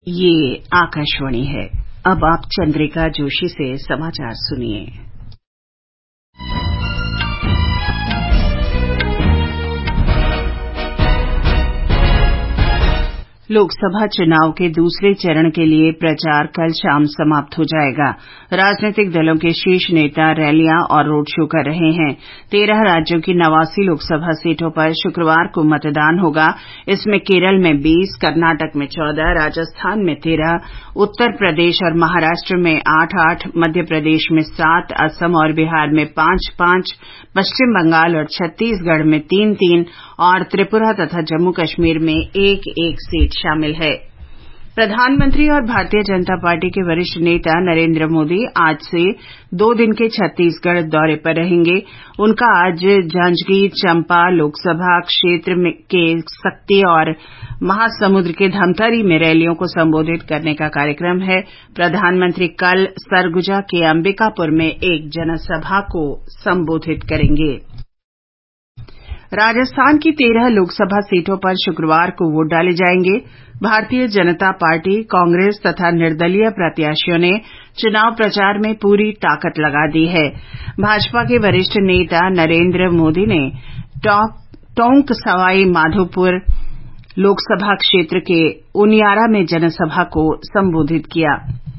ये आकाशवाणी है। अब आप चंद्रिका जोशी से समाचार सुनिए। लोकसभा चुनाव के दूसरे चरण के लिए प्रचार कल शाम समाप्त हो जाएगा। राजनीतिक दलों के शीर्ष नेता रैलियां और रोड शो कर रहे हैं। 13 राज्यों की 89 लोकसभा सीटों पर शुक्रवार को मतदान होगा। इसमें केरल में 20, कर्नाटक में 14, राजस्थान में 13, उत्तर प्रदेश और महाराष्ट्र में 8-8, मध्य प्रदेश में 7, असम और बिहार में 5-5, पश्चिम बंगाल और छत्तीसगढ़ में 3-3 और त्रिपुरा तथा जम्मू कश्मीर में 1-1 सीट शामिल है। प्रधानमंत्री और भारतीय जनता पार्टी के वरिष्ठ नेता नरेंद्र मोदी आज से 2 दिन के छत्तीसगढ़ दौरे पर रहेंगे। उनका आज जांजगीर चांपा लोकसभा क्षेत्र के सक्ती और महासमुंद के धमतरी में रैलियों को संबोधित करने का कार्यक्रम है। प्रधानमंत्री कल सरगुजा के अंबिकापुर में एक जनसभा को संबोधित करेंगे। राजस्थान की 13 लोकसभा सीटों पर शुक्रवार को वोट डाले जाएंगे। भारतीय जनता पार्टी, कांग्रेस तथा निर्दलीय प्रत्याशियों ने चुनाव प्रचार में पूरी ताकत लगा दी है। भाजपा के वरिष्ठ नेता नरेंद्र मोदी ने टोंक सवाई माधोपुर लोकसभा क्षेत्र के उनियारा में जनसभा को संबोधित किया।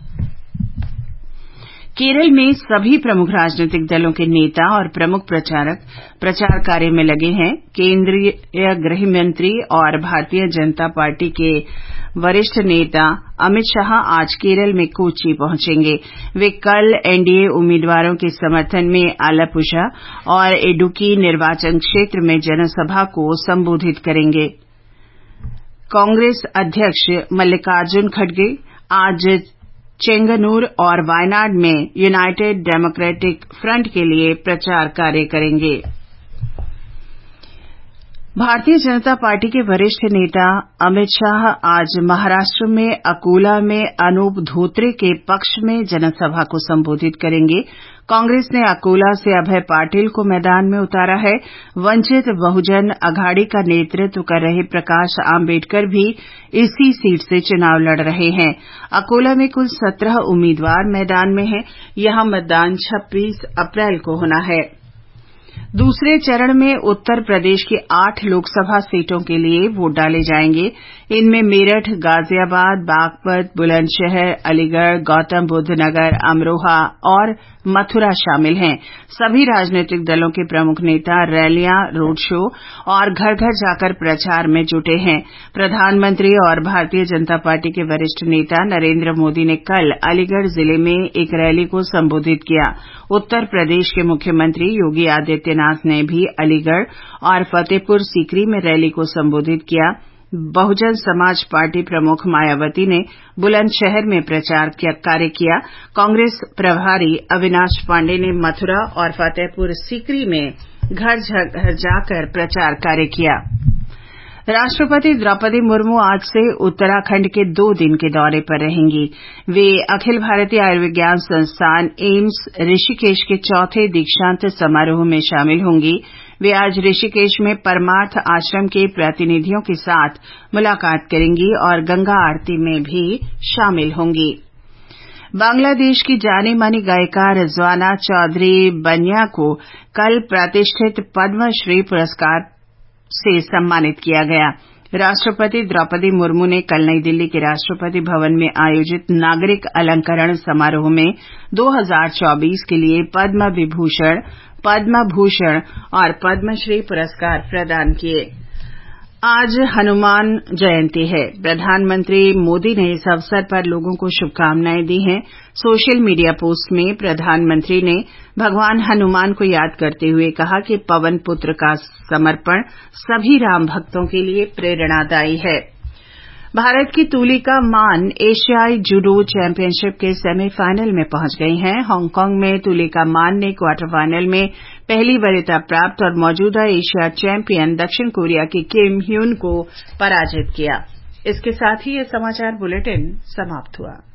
केरल में सभी प्रमुख राजनीतिक दलों के नेता और प्रमुख प्रचारक प्रचार कार्य में लगे हैं। केंद्रीय गृह मंत्री और भारतीय जनता पार्टी के वरिष्ठ नेता अमित शाह आज केरल में कोच्चि पहुंचेंगे। वे कल एनडीए उम्मीदवारों के समर्थन में आलपुझा और इडुक्की निर्वाचन क्षेत्र में जनसभा को संबोधित करेंगे। कांग्रेस अध्यक्ष मल्लिकार्जुन खड़गे आज चेंगनूर और वायनाड में यूनाइटेड डेमोक्रेटिक फ्रंट के लिए प्रचार कार्य करेंगे। भारतीय जनता पार्टी के वरिष्ठ नेता अमित शाह आज महाराष्ट्र में अकोला में अनूप धोत्रे के पक्ष में जनसभा को संबोधित करेंगे। कांग्रेस ने अकोला से अभय पाटिल को मैदान में उतारा है। वंचित बहुजन अघाड़ी का नेतृत्व कर रहे प्रकाश आंबेडकर भी इसी सीट से चुनाव लड़ रहे हैं। अकोला में कुल 17 उम्मीदवार मैदान में हैं। यहां मतदान 26 अप्रैल को होना है। दूसरे चरण में उत्तर प्रदेश की 8 लोकसभा सीटों के लिए वोट डाले जाएंगे। इनमें मेरठ, गाजियाबाद, बागपत, बुलंदशहर, अलीगढ़, गौतम बुद्ध नगर, अमरोहा और मथुरा शामिल हैं। सभी राजनीतिक दलों के प्रमुख नेता रैलियां, रोड शो और घर घर जाकर प्रचार में जुटे हैं। प्रधानमंत्री और भारतीय जनता पार्टी के वरिष्ठ नेता नरेंद्र मोदी ने कल अलीगढ़ जिले में एक रैली को संबोधित किया। उत्तर प्रदेश के मुख्यमंत्री योगी आदित्यनाथ ने भी अलीगढ़ और फतेहपुर सीकरी में रैली को संबोधित किया। बहुजन समाज पार्टी प्रमुख मायावती ने बुलंदशहर में प्रचार कार्य किया। कांग्रेस प्रभारी अविनाश पांडे ने मथुरा और फतेहपुर सीकरी में घर घर जाकर प्रचार कार्य किया। राष्ट्रपति द्रौपदी मुर्मू आज से उत्तराखंड के 2 दिन के दौरे पर रहेंगी। वे अखिल भारतीय आयुर्विज्ञान संस्थान एम्स ऋषिकेश के 4थे दीक्षांत समारोह में शामिल होंगी। वे आज ऋषिकेश में परमार्थ आश्रम के प्रतिनिधियों के साथ मुलाकात करेंगी और गंगा आरती में भी शामिल होंगी। बांग्लादेश की जानी मानी गायिका रिजवाना चौधरी बनिया को कल प्रतिष्ठित पद्मश्री पुरस्कार से सम्मानित किया गया। राष्ट्रपति द्रौपदी मुर्मू ने कल नई दिल्ली के राष्ट्रपति भवन में आयोजित नागरिक अलंकरण समारोह में 2024 के लिए पद्म विभूषण, पद्म भूषण और पद्मश्री पुरस्कार प्रदान किए। आज हनुमान जयंती है। प्रधानमंत्री मोदी ने इस अवसर पर लोगों को शुभकामनाएं दी हैं। सोशल मीडिया पोस्ट में प्रधानमंत्री ने भगवान हनुमान को याद करते हुए कहा कि पवन पुत्र का समर्पण सभी राम भक्तों के लिए प्रेरणादायी है। भारत की तुलिका मान एशियाई जूडो चैंपियनशिप के सेमीफाइनल में पहुंच गई हैं। हांगकांग में तुलिका मान ने क्वार्टर फाइनल में पहली वरीयता प्राप्त और मौजूदा एशिया चैंपियन दक्षिण कोरिया की किम ह्यून को पराजित किया। इसके साथ ही ये समाचार बुलेटिन समाप्त हुआ।